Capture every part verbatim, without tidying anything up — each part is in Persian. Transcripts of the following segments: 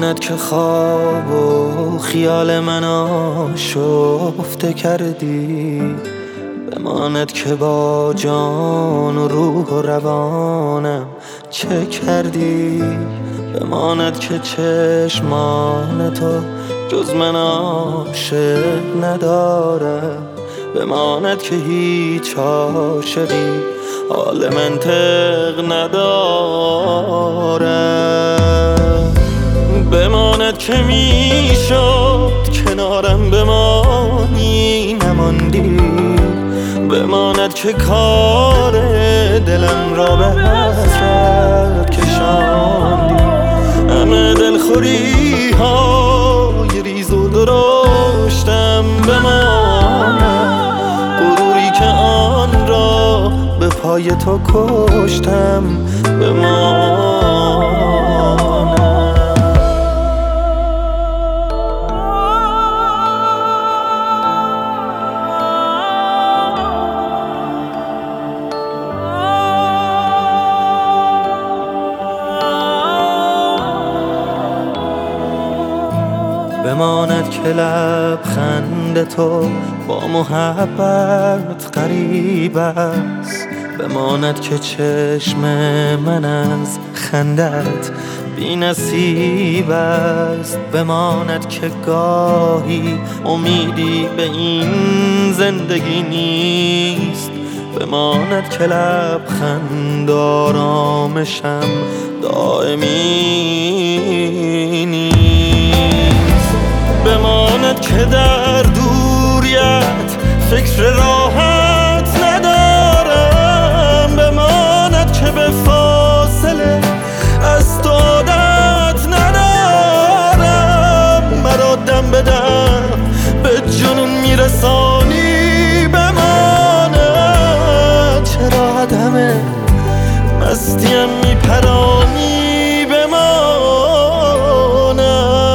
بماند که خواب و خیال من آشفته کردی، بماند که با جان و روح و روانم چه کردی، بماند که چشمان تو جز من عاشق نداره، بماند که هیچ عاشقی حال منطق نداره، بماند که میشد کنارم بمانی نماندی، بماند که کار دلم را به حسرت کشاندی، همه دلخوری های ریز و درشتم بماند، غروری که آن را به پای تو کشتم بماند. بماند که لبخند تو با محبت غریب است، بماند که چشم من از خندت بی نصیب است، بماند که گاهی امیدی به این زندگی نیست، بماند که لبخند آرامشم دائمی نیست، بماند که در دوریت فکر راحت ندارم، بماند که به فاصله از تو عادت ندارم، مرا دم به دم به جنون میرسانی، بماند چرا عدم مستیم میپرانی، بماند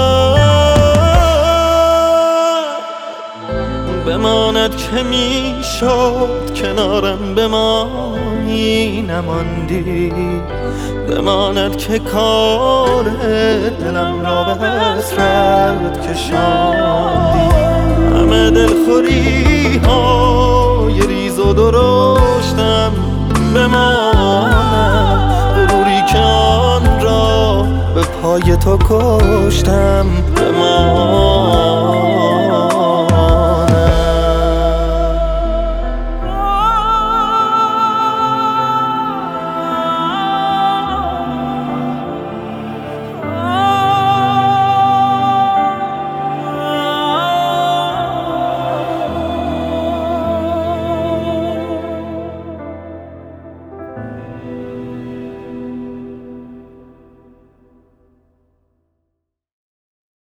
بماند که میشد کنارم بمانی نماندی، بماند که کار دلم را به حسرت کشاندی، همه دلخوری های ریز و درشتم بماند، غروری که آن را به پای تو کشتم بماند.